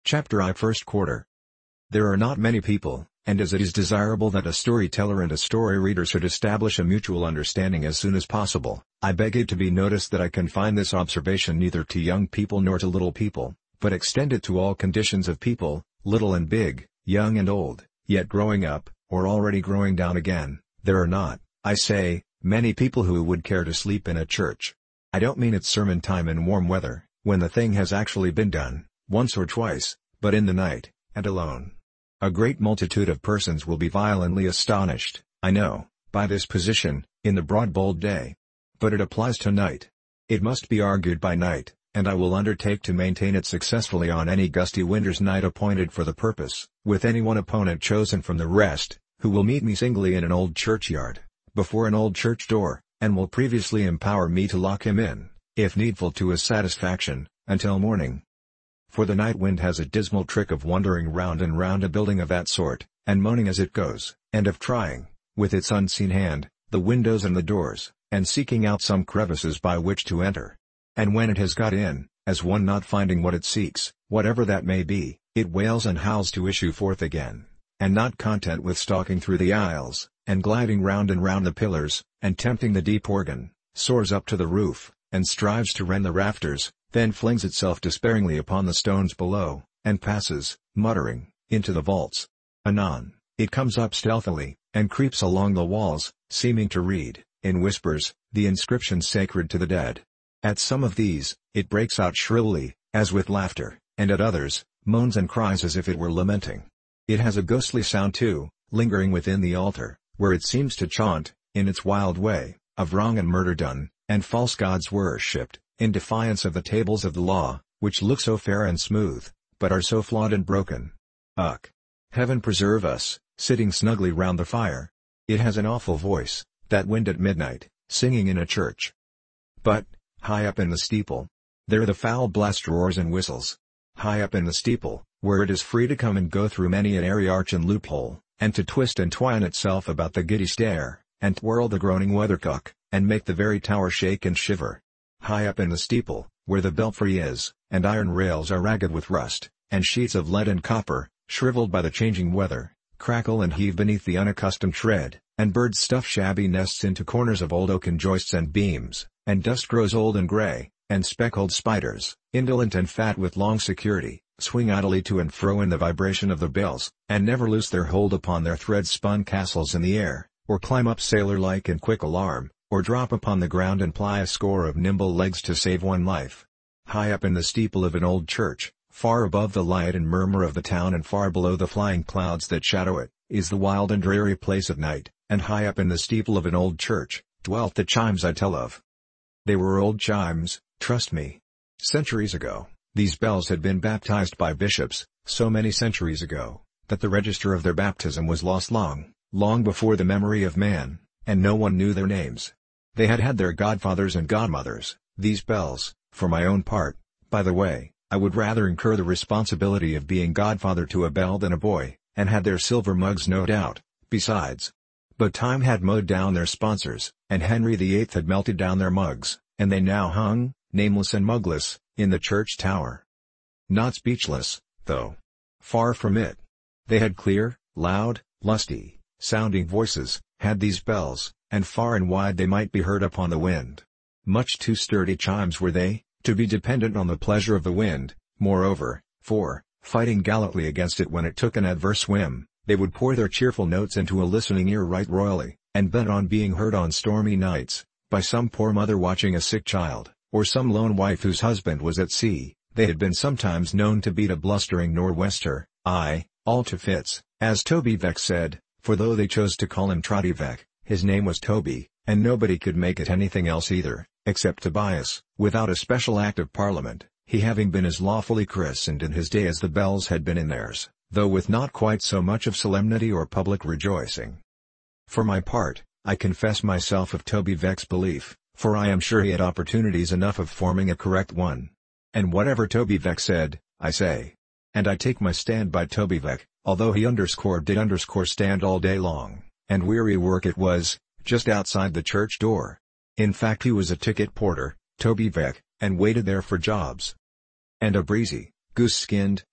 Chapter I First Quarter. There are not many people, and as it is desirable that a storyteller and a story reader should establish a mutual understanding as soon as possible, I beg it to be noticed that I confine this observation neither to young people nor to little people, but extend it to all conditions of people, little and big, young and old, yet growing up, or already growing down again. There are not, I say, many people who would care to sleep in a church. I don't mean at sermon time in warm weather, when the thing has actually been done, once or twice, but in the night, and alone. A great multitude of persons will be violently astonished, I know, by this position, in the broad bold day. But it applies to night. It must be argued by night, and I will undertake to maintain it successfully on any gusty winter's night appointed for the purpose, with any one opponent chosen from the rest, who will meet me singly in an old churchyard, before an old church door, and will previously empower me to lock him in, if needful to his satisfaction, until morning. For the night wind has a dismal trick of wandering round and round a building of that sort, and moaning as it goes, and of trying, with its unseen hand, the windows and the doors, and seeking out some crevices by which to enter. And when it has got in, as one not finding what it seeks, whatever that may be, it wails and howls to issue forth again, and not content with stalking through the aisles, and gliding round and round the pillars, and tempting the deep organ, soars up to the roof, and strives to rend the rafters, then flings itself despairingly upon the stones below, and passes, muttering, into the vaults. Anon, it comes up stealthily, and creeps along the walls, seeming to read, in whispers, the inscriptions sacred to the dead. At some of these, it breaks out shrilly, as with laughter, and at others, moans and cries as if it were lamenting. It has a ghostly sound too, lingering within the altar, where it seems to chaunt, in its wild way, of wrong and murder done, and false gods worshipped, in defiance of the tables of the law, which look so fair and smooth, but are so flawed and broken. Ugh! Heaven preserve us, sitting snugly round the fire. It has an awful voice, that wind at midnight, singing in a church. But, high up in the steeple, there the foul blast roars and whistles. High up in the steeple, where it is free to come and go through many an airy arch and loophole, and to twist and twine itself about the giddy stair, and twirl the groaning weathercock, and make the very tower shake and shiver. High up in the steeple, where the belfry is, and iron rails are ragged with rust, and sheets of lead and copper, shriveled by the changing weather, crackle and heave beneath the unaccustomed tread, and birds stuff shabby nests into corners of old oaken joists and beams, and dust grows old and grey, and speckled spiders, indolent and fat with long security, swing idly to and fro in the vibration of the bells, and never loose their hold upon their thread-spun castles in the air, or climb up sailor-like in quick alarm, or drop upon the ground and ply a score of nimble legs to save one life. High up in the steeple of an old church, far above the light and murmur of the town and far below the flying clouds that shadow it, is the wild and dreary place of night, and high up in the steeple of an old church, dwelt the chimes I tell of. They were old chimes, trust me. Centuries ago, these bells had been baptized by bishops, so many centuries ago, that the register of their baptism was lost long, long before the memory of man, and no one knew their names. They had had their godfathers and godmothers, these bells. For my own part, by the way, I would rather incur the responsibility of being godfather to a bell than a boy, and had their silver mugs no doubt, besides. But time had mowed down their sponsors, and Henry VIII had melted down their mugs, and they now hung, nameless and mugless, in the church tower. Not speechless, though. Far from it. They had clear, loud, lusty, sounding voices, had these bells, and far and wide they might be heard upon the wind. Much too sturdy chimes were they, to be dependent on the pleasure of the wind. Moreover, for, fighting gallantly against it when it took an adverse whim, they would pour their cheerful notes into a listening ear right royally, and bent on being heard on stormy nights, by some poor mother watching a sick child, or some lone wife whose husband was at sea. They had been sometimes known to beat a blustering nor'wester, aye, all to fits, as Toby Veck said, for though they chose to call him Trotty Veck, his name was Toby, and nobody could make it anything else either, except Tobias, without a special act of Parliament, he having been as lawfully christened in his day as the bells had been in theirs, though with not quite so much of solemnity or public rejoicing. For my part, I confess myself of Toby Veck's belief, for I am sure he had opportunities enough of forming a correct one. And whatever Toby Veck said, I say. And I take my stand by Toby Veck, although he did stand all day long, and weary work it was, just outside the church door. In fact he was a ticket porter, Toby Veck, and waited there for jobs. And a breezy, goose-skinned,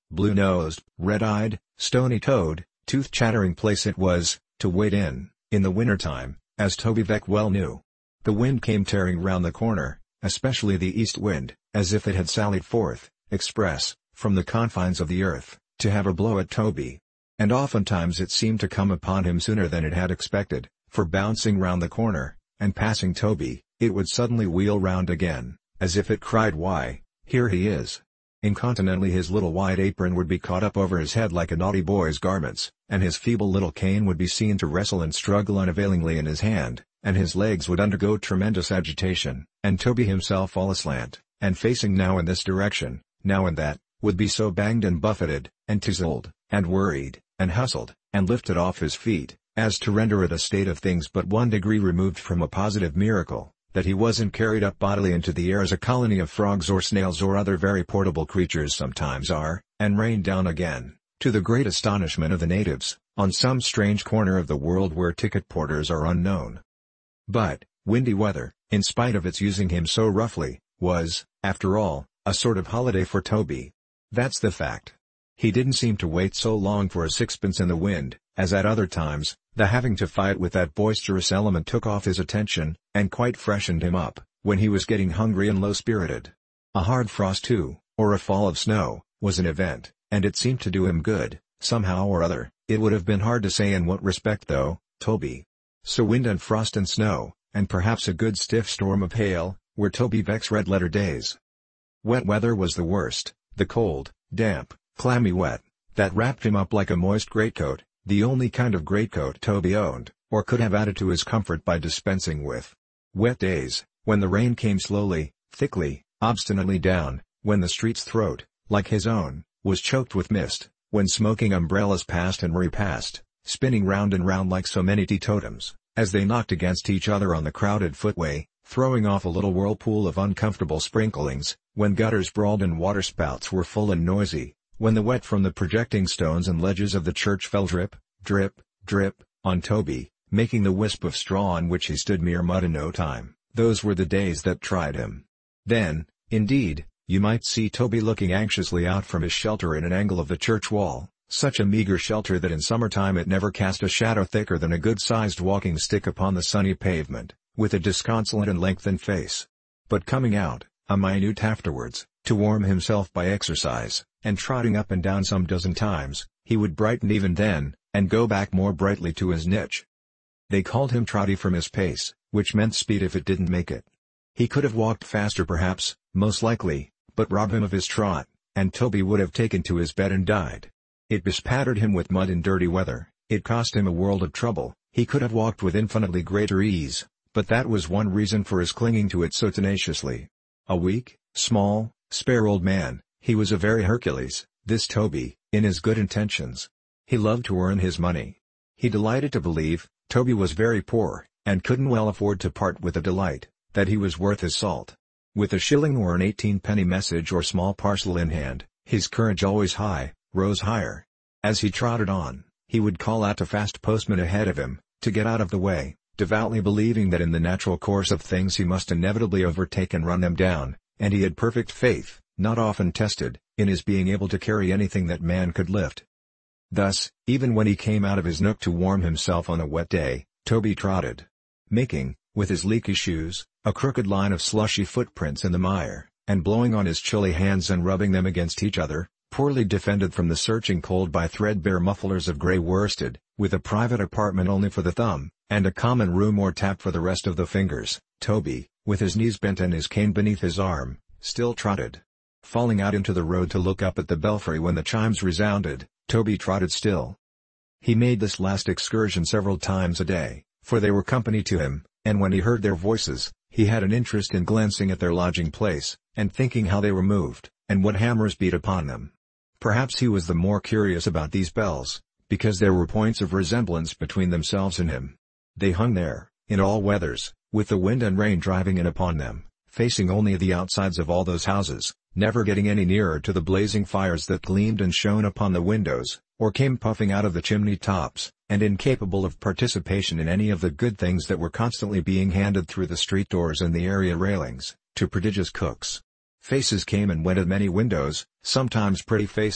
Blue-nosed, red-eyed, stony-toed, tooth-chattering place it was, to wait in the wintertime, as Toby Veck well knew. The wind came tearing round the corner, especially the east wind, as if it had sallied forth, express, from the confines of the earth, to have a blow at Toby. And oftentimes it seemed to come upon him sooner than it had expected, for bouncing round the corner, and passing Toby, it would suddenly wheel round again, as if it cried, "Why, here he is!" Incontinently his little white apron would be caught up over his head like a naughty boy's garments, and his feeble little cane would be seen to wrestle and struggle unavailingly in his hand, and his legs would undergo tremendous agitation, and Toby himself all aslant, and facing now in this direction, now in that, would be so banged and buffeted, and touzled, and worried, and hustled, and lifted off his feet, as to render it a state of things but one degree removed from a positive miracle, that he wasn't carried up bodily into the air as a colony of frogs or snails or other very portable creatures sometimes are, and rained down again, to the great astonishment of the natives, on some strange corner of the world where ticket porters are unknown. But, windy weather, in spite of its using him so roughly, was, after all, a sort of holiday for Toby. That's the fact. He didn't seem to wait so long for a sixpence in the wind, as at other times. The having to fight with that boisterous element took off his attention, and quite freshened him up, when he was getting hungry and low-spirited. A hard frost too, or a fall of snow, was an event, and it seemed to do him good, somehow or other. It would have been hard to say in what respect though, Toby. So wind and frost and snow, and perhaps a good stiff storm of hail, were Toby Veck's red-letter days. Wet weather was the worst, the cold, damp, clammy wet, that wrapped him up like a moist greatcoat. The only kind of greatcoat Toby owned, or could have added to his comfort by dispensing with. Wet days, when the rain came slowly, thickly, obstinately down, when the street's throat, like his own, was choked with mist, when smoking umbrellas passed and repassed, spinning round and round like so many teetotums, as they knocked against each other on the crowded footway, throwing off a little whirlpool of uncomfortable sprinklings, when gutters brawled and waterspouts were full and noisy. When the wet from the projecting stones and ledges of the church fell drip, drip, drip, on Toby, making the wisp of straw on which he stood mere mud in no time, those were the days that tried him. Then, indeed, you might see Toby looking anxiously out from his shelter in an angle of the church wall, such a meager shelter that in summertime it never cast a shadow thicker than a good-sized walking stick upon the sunny pavement, with a disconsolate and lengthened face. But coming out, a minute afterwards, to warm himself by exercise, and trotting up and down some dozen times, he would brighten even then, and go back more brightly to his niche. They called him Trotty from his pace, which meant speed if it didn't make it. He could have walked faster perhaps, most likely, but rob him of his trot, and Toby would have taken to his bed and died. It bespattered him with mud in dirty weather, it cost him a world of trouble. He could have walked with infinitely greater ease, but that was one reason for his clinging to it so tenaciously. A weak, small, spare old man, he was a very Hercules, this Toby, in his good intentions. He loved to earn his money. He delighted to believe, Toby was very poor, and couldn't well afford to part with the delight, that he was worth his salt. With a shilling or an 18-penny message or small parcel in hand, his courage always high, rose higher. As he trotted on, he would call out to fast postmen ahead of him, to get out of the way, devoutly believing that in the natural course of things he must inevitably overtake and run them down, and he had perfect faith, not often tested, in his being able to carry anything that man could lift. Thus, even when he came out of his nook to warm himself on a wet day, Toby trotted, making, with his leaky shoes, a crooked line of slushy footprints in the mire, and blowing on his chilly hands and rubbing them against each other, poorly defended from the searching cold by threadbare mufflers of grey worsted, with a private apartment only for the thumb, and a common room or tap for the rest of the fingers. Toby, with his knees bent and his cane beneath his arm, still trotted. Falling out into the road to look up at the belfry when the chimes resounded, Toby trotted still. He made this last excursion several times a day, for they were company to him, and when he heard their voices, he had an interest in glancing at their lodging place, and thinking how they were moved, and what hammers beat upon them. Perhaps he was the more curious about these bells, because there were points of resemblance between themselves and him. They hung there, in all weathers, with the wind and rain driving in upon them, facing only the outsides of all those houses, never getting any nearer to the blazing fires that gleamed and shone upon the windows, or came puffing out of the chimney tops, and incapable of participation in any of the good things that were constantly being handed through the street doors and the area railings, to prodigious cooks. Faces came and went at many windows, sometimes pretty faces,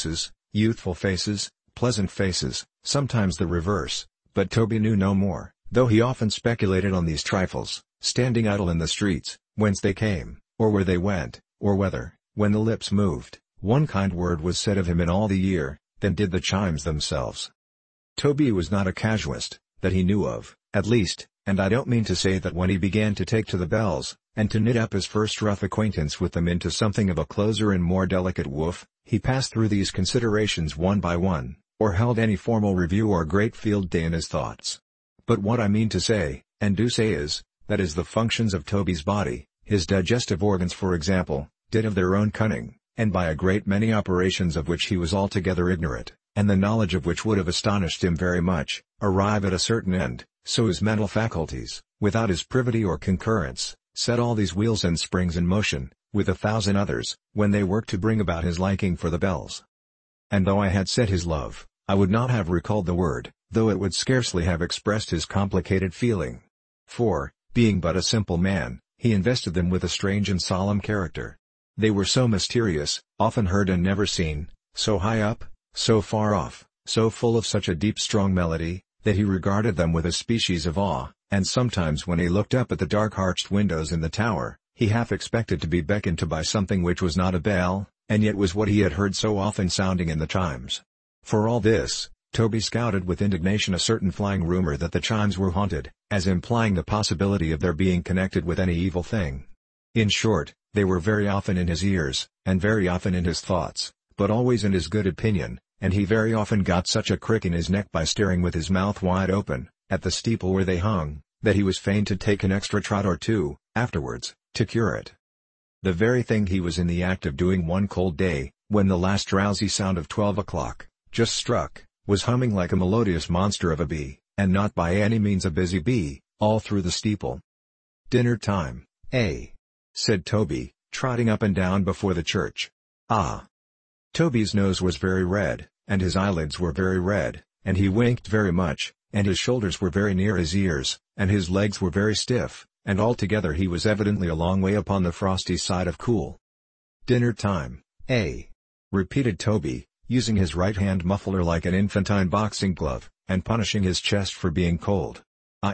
Youthful faces, pleasant faces, sometimes the reverse, but Toby knew no more, though he often speculated on these trifles, standing idle in the streets, whence they came, or where they went, or whether, when the lips moved, one kind word was said of him in all the year, than did the chimes themselves. Toby was not a casuist, that he knew of, at least, and I don't mean to say that when he began to take to the bells, and to knit up his first rough acquaintance with them into something of a closer and more delicate woof, he passed through these considerations one by one, or held any formal review or great field day in his thoughts. But what I mean to say, and do say is, that as the functions of Toby's body, his digestive organs for example, did of their own cunning, and by a great many operations of which he was altogether ignorant, and the knowledge of which would have astonished him very much, arrive at a certain end, so his mental faculties, without his privity or concurrence, set all these wheels and springs in motion, with 1,000 others, when they worked to bring about his liking for the bells. And though I had said his love, I would not have recalled the word, though it would scarcely have expressed his complicated feeling. For, being but a simple man, he invested them with a strange and solemn character. They were so mysterious, often heard and never seen, so high up, so far off, so full of such a deep strong melody, that he regarded them with a species of awe, and sometimes when he looked up at the dark arched windows in the tower, he half expected to be beckoned to by something which was not a bell, and yet was what he had heard so often sounding in the chimes. For all this, Toby scouted with indignation a certain flying rumor that the chimes were haunted, as implying the possibility of their being connected with any evil thing. In short, they were very often in his ears, and very often in his thoughts, but always in his good opinion, and he very often got such a crick in his neck by staring with his mouth wide open, at the steeple where they hung, that he was fain to take an extra trot or two, afterwards, to cure it. The very thing he was in the act of doing one cold day, when the last drowsy sound of 12 o'clock, just struck, was humming like a melodious monster of a bee, and not by any means a busy bee, all through the steeple. "Dinner time, eh?" said Toby, trotting up and down before the church. "Ah." Toby's nose was very red, and his eyelids were very red, and he winked very much, and his shoulders were very near his ears, and his legs were very stiff, and altogether he was evidently a long way upon the frosty side of cool. "Dinner time, eh?" repeated Toby, using his right-hand muffler like an infantine boxing glove, and punishing his chest for being cold.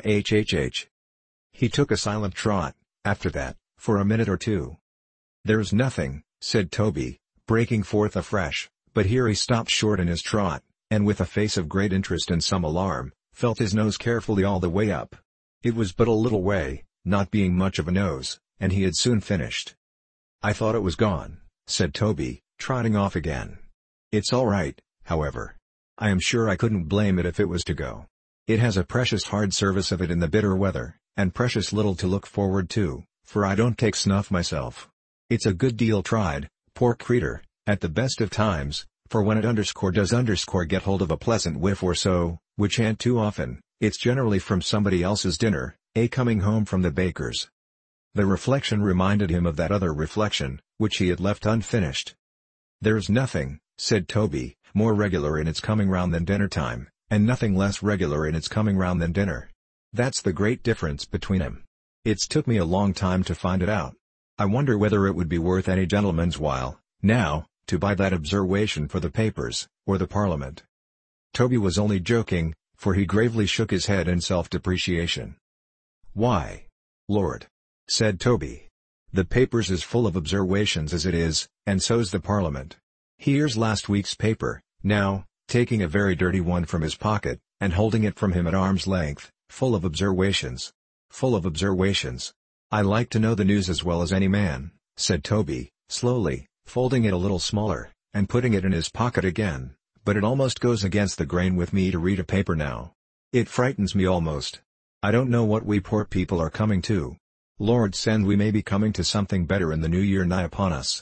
"Ihhh." He took a silent trot, after that, for a minute or two. "There's nothing," said Toby, breaking forth afresh, but here he stopped short in his trot, and with a face of great interest and some alarm, felt his nose carefully all the way up. It was but a little way, not being much of a nose, and he had soon finished. "I thought it was gone," said Toby, trotting off again. "It's all right, however. I am sure I couldn't blame it if it was to go. It has a precious hard service of it in the bitter weather, and precious little to look forward to, for I don't take snuff myself. It's a good deal tried, poor creetur, at the best of times, for when it does get hold of a pleasant whiff or so, which ain't too often, it's generally from somebody else's dinner, coming home from the baker's." The reflection reminded him of that other reflection, which he had left unfinished. "There's nothing," said Toby, "more regular in its coming round than dinner time, and nothing less regular in its coming round than dinner. That's the great difference between 'em. It's took me a long time to find it out. I wonder whether it would be worth any gentleman's while, now, to buy that obserwation for the papers, or the Parliament." Toby was only joking, for he gravely shook his head in self-depreciation. "Why, Lord," said Toby, "the papers is full of obserwations as it is, and so's the Parliament. Here's last week's paper, now," taking a very dirty one from his pocket, and holding it from him at arm's length, "full of obserwations. Full of obserwations. I like to know the news as well as any man," said Toby, slowly, folding it a little smaller, and putting it in his pocket again, "but it almost goes against the grain with me to read a paper now. It frightens me almost. I don't know what we poor people are coming to. Lord send we may be coming to something better in the new year nigh upon us."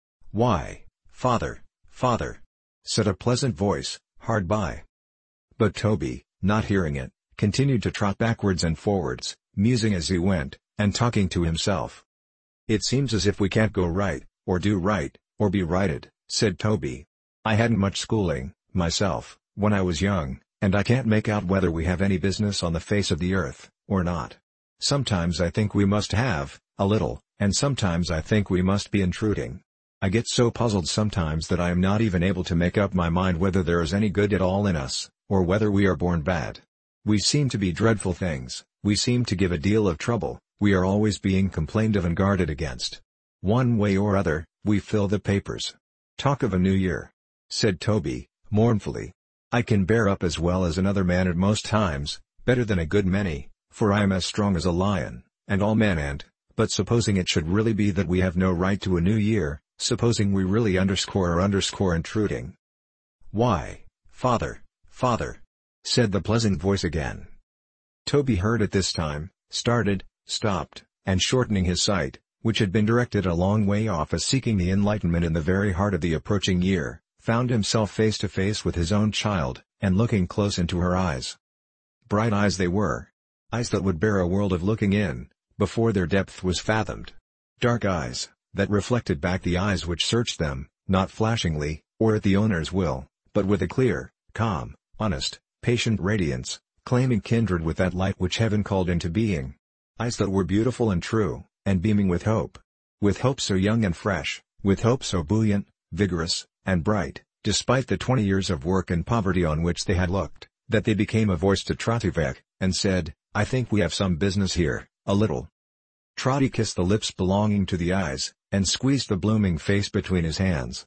"Why, father, father," said a pleasant voice, hard by. But Toby, not hearing it, continued to trot backwards and forwards, musing as he went, and talking to himself. "It seems as if we can't go right, or do right, or be righted," said Toby. "I hadn't much schooling, myself, when I was young, and I can't make out whether we have any business on the face of the earth, or not. Sometimes I think we must have, a little, and sometimes I think we must be intruding. I get so puzzled sometimes that I am not even able to make up my mind whether there is any good at all in us, or whether we are born bad. We seem to be dreadful things, we seem to give a deal of trouble, we are always being complained of and guarded against. One way or other, we fill the papers. Talk of a new year," said Toby, mournfully. "I can bear up as well as another man at most times, better than a good many, for I am as strong as a lion, and all men but supposing it should really be that we have no right to a new year, supposing we really are intruding." "Why, father, father," said the pleasant voice again. Toby heard it this time, started, stopped, and shortening his sight, which had been directed a long way off as seeking the enlightenment in the very heart of the approaching year, found himself face to face with his own child, and looking close into her eyes. Bright eyes they were. Eyes that would bear a world of looking in, before their depth was fathomed. Dark eyes, that reflected back the eyes which searched them, not flashingly, or at the owner's will, but with a clear, calm, honest, patient radiance, claiming kindred with that light which heaven called into being. Eyes that were beautiful and true, and beaming with hope. With hope so young and fresh, with hope so buoyant, vigorous, and bright, despite the 20 years of work and poverty on which they had looked, that they became a voice to Trotty, and said, "I think we have some business here, a little." Trotty kissed the lips belonging to the eyes, and squeezed the blooming face between his hands.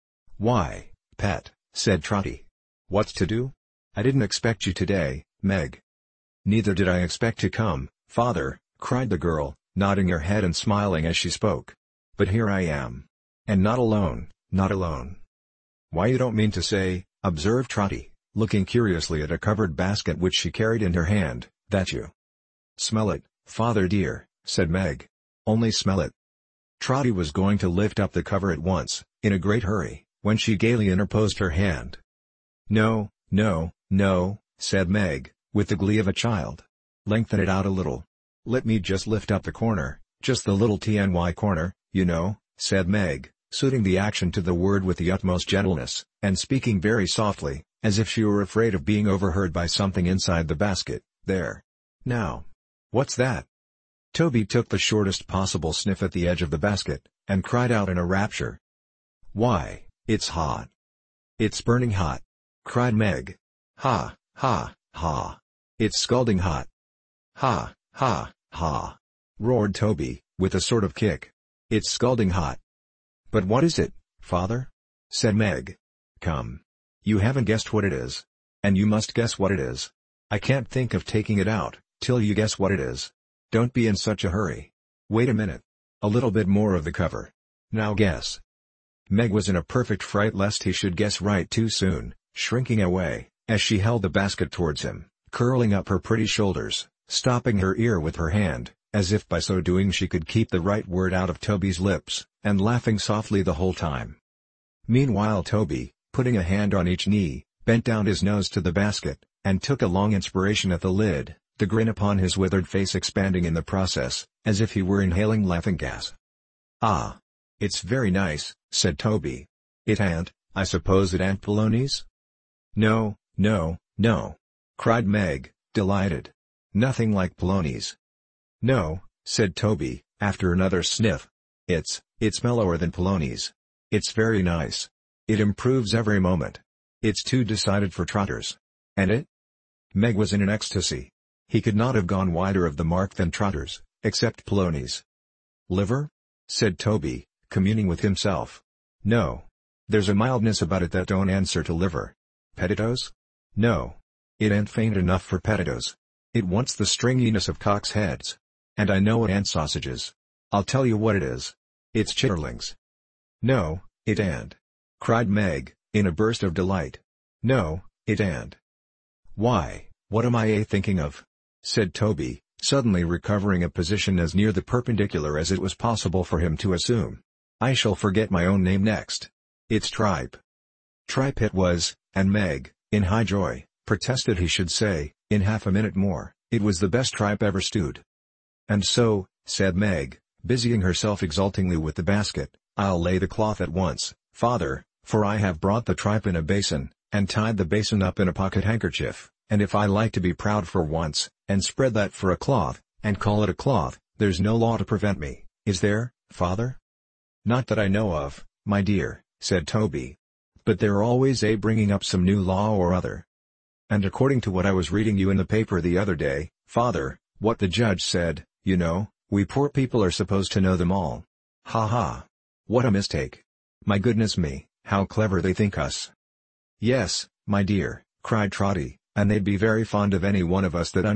"Why, pet," said Trotty. "What's to do? I didn't expect you today, Meg." "Neither did I expect to come, father," cried the girl, nodding her head and smiling as she spoke. "But here I am. And not alone, not alone." "Why, you don't mean to say," observed Trotty, looking curiously at a covered basket which she carried in her hand, "that you smell it, father dear," said Meg. "Only smell it." Trotty was going to lift up the cover at once, in a great hurry, when she gaily interposed her hand. "No, no, no," said Meg, with the glee of a child. "Lengthen it out a little. Let me just lift up the corner, just the little TNY corner, you know," said Meg, suiting the action to the word with the utmost gentleness, and speaking very softly, as if she were afraid of being overheard by something inside the basket. "There. Now. What's that?" Toby took the shortest possible sniff at the edge of the basket, and cried out in a rapture. "Why, it's hot. It's burning hot," cried Meg. "Ha, ha, ha. It's scalding hot." "Ha, ha, ha," roared Toby, with a sort of kick. "It's scalding hot." "But what is it, father?" said Meg. "Come. You haven't guessed what it is. And you must guess what it is. I can't think of taking it out, till you guess what it is. Don't be in such a hurry. Wait a minute. A little bit more of the cover. Now guess." Meg was in a perfect fright lest he should guess right too soon, shrinking away, as she held the basket towards him, curling up her pretty shoulders, stopping her ear with her hand, as if by so doing she could keep the right word out of Toby's lips, and laughing softly the whole time. Meanwhile Toby, putting a hand on each knee, bent down his nose to the basket, and took a long inspiration at the lid, the grin upon his withered face expanding in the process, as if he were inhaling laughing gas. "Ah! It's very nice," said Toby. "It ain't, I suppose it ain't Polonies?" "No, no, no," cried Meg, delighted. "Nothing like Polonies." "No," said Toby, after another sniff. It's mellower than Polonies. It's very nice. It improves every moment. It's too decided for trotters." "And it?" Meg was in an ecstasy. He could not have gone wider of the mark than trotters, except Polonies. "Liver?" said Toby, communing with himself. "No. There's a mildness about it that don't answer to liver." "Pettitos?" "No. It ain't faint enough for pettitos. It wants the stringiness of cocks' heads. And I know it ain't sausages. I'll tell you what it is. It's chitterlings." "No, it ain't," cried Meg, in a burst of delight. "No, it ain't." "Why, what am I thinking of?" said Toby, suddenly recovering a position as near the perpendicular as it was possible for him to assume. "I shall forget my own name next. It's tripe." Tripe it was, and Meg, in high joy, protested he should say, in half a minute more, it was the best tripe ever stewed. "And so," said Meg, busying herself exultingly with the basket, "I'll lay the cloth at once, father, for I have brought the tripe in a basin, and tied the basin up in a pocket handkerchief, and if I like to be proud for once, and spread that for a cloth, and call it a cloth, there's no law to prevent me, is there, father?" "Not that I know of," my dear," said Toby. "But they're always bringing up some new law or other. And according to what I was reading you in the paper the other day, father, what the judge said, you know, we poor people are supposed to know them all. Ha ha. What a mistake. My goodness me, how clever they think us." "Yes, my dear," cried Trotty, "and they'd be very fond of any one of us that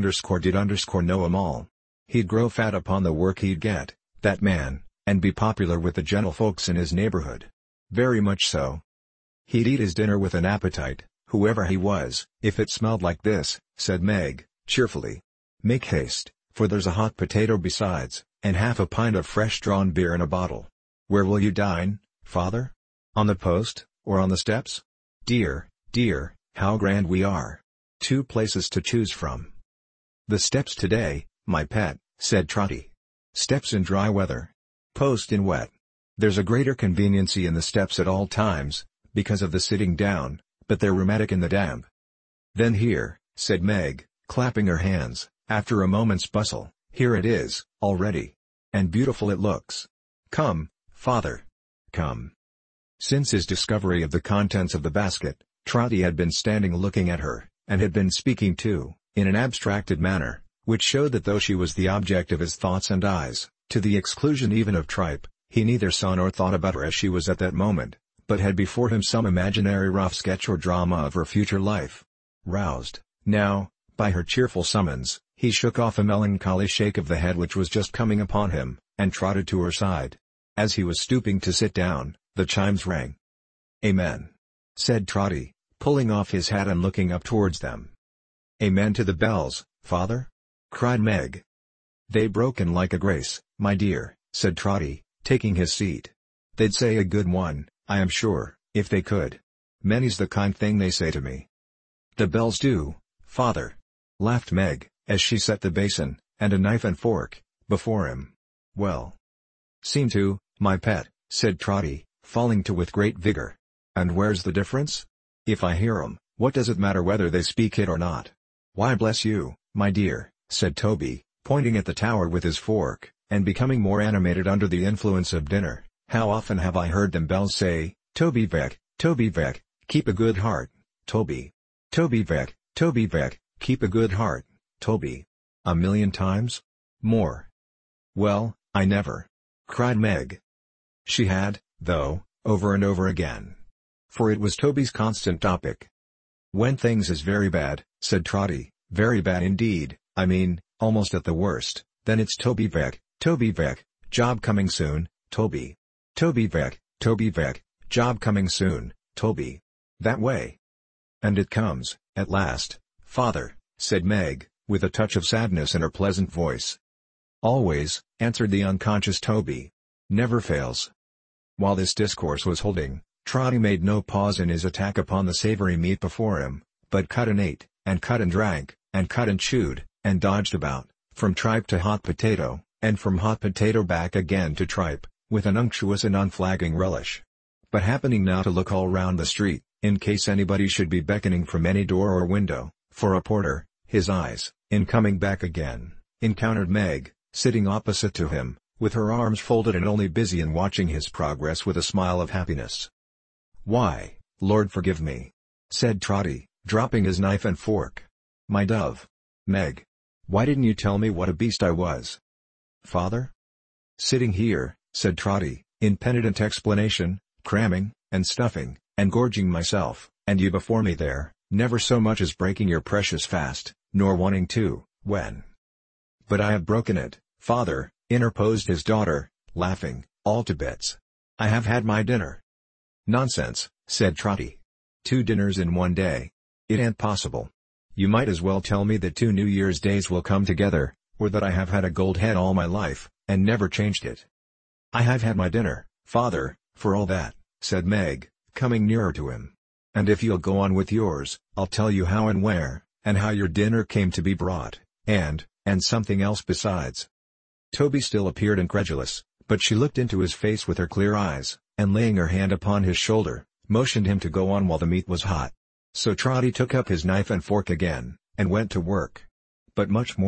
did know 'em all. He'd grow fat upon the work he'd get, that man, and be popular with the gentlefolks in his neighborhood. Very much so. He'd eat his dinner with an appetite, whoever he was, if it smelled like this," said Meg, cheerfully. "Make haste, for there's a hot potato besides, and half a pint of fresh-drawn beer in a bottle. Where will you dine, father? On the post, or on the steps? Dear, dear, how grand we are! 2 places to choose from." "The steps today, my pet," said Trotty. "Steps in dry weather. Post in wet. There's a greater conveniency in the steps at all times, because of the sitting down, but they're rheumatic in the damp." "Then here," said Meg, clapping her hands, after a moment's bustle, "here it is, all ready. And beautiful it looks. Come, father. Come." Since his discovery of the contents of the basket, Trotty had been standing looking at her, and had been speaking too, in an abstracted manner, which showed that though she was the object of his thoughts and eyes, to the exclusion even of Tripe, he neither saw nor thought about her as she was at that moment, but had before him some imaginary rough sketch or drama of her future life. Roused, now, by her cheerful summons, he shook off a melancholy shake of the head which was just coming upon him, and trotted to her side. As he was stooping to sit down, the chimes rang. "Amen," said Trotty, pulling off his hat and looking up towards them. "Amen to the bells, father?" cried Meg. "They broken like a grace, my dear," said Trotty, taking his seat. "They'd say a good one, I am sure, if they could. Many's the kind thing they say to me." "The bells do, father," laughed Meg, as she set the basin, and a knife and fork, before him. "Well, seem to, my pet," said Trotty, falling to with great vigor. "And where's the difference? If I hear 'em, what does it matter whether they speak it or not?" "Why bless you, my dear," said Toby, pointing at the tower with his fork, and becoming more animated under the influence of dinner, "how often have I heard them bells say, 'Toby Veck, keep a good heart, Toby. Toby Veck, keep a good heart, Toby.' 1,000,000 times? More." "Well, I never," cried Meg. She had, though, over and over again. For it was Toby's constant topic. "When things is very bad," said Trotty, "very bad indeed, I mean, almost at the worst, then it's Toby Veck, job coming soon, Toby. Toby Veck, job coming soon, Toby. That way." "And it comes, at last, father," said Meg, with a touch of sadness in her pleasant voice. "Always," answered the unconscious Toby. "Never fails." While this discourse was holding, Trotty made no pause in his attack upon the savory meat before him, but cut and ate, and cut and drank, and cut and chewed, and dodged about, from tripe to hot potato, and from hot potato back again to tripe, with an unctuous and unflagging relish. But happening now to look all round the street, in case anybody should be beckoning from any door or window, for a porter, his eyes, in coming back again, encountered Meg, sitting opposite to him, with her arms folded and only busy in watching his progress with a smile of happiness. "Why, Lord forgive me," said Trotty, dropping his knife and fork. "My dove. Meg. Why didn't you tell me what a beast I was?" "Father?" "Sitting here," said Trotty, in penitent explanation, "cramming, and stuffing, and gorging myself, and you before me there, never so much as breaking your precious fast, nor wanting to, when—" "But I have broken it, father," interposed his daughter, laughing, "all to bits. I have had my dinner." "Nonsense," said Trotty. "2 dinners in one day. It ain't possible. You might as well tell me that 2 New Year's days will come together, or that I have had a gold head all my life, and never changed it." "I have had my dinner, father, for all that," said Meg, coming nearer to him. "And if you'll go on with yours, I'll tell you how and where, and how your dinner came to be brought, and something else besides." Toby still appeared incredulous, but she looked into his face with her clear eyes, and laying her hand upon his shoulder, motioned him to go on while the meat was hot. So Trotty took up his knife and fork again, and went to work. But much more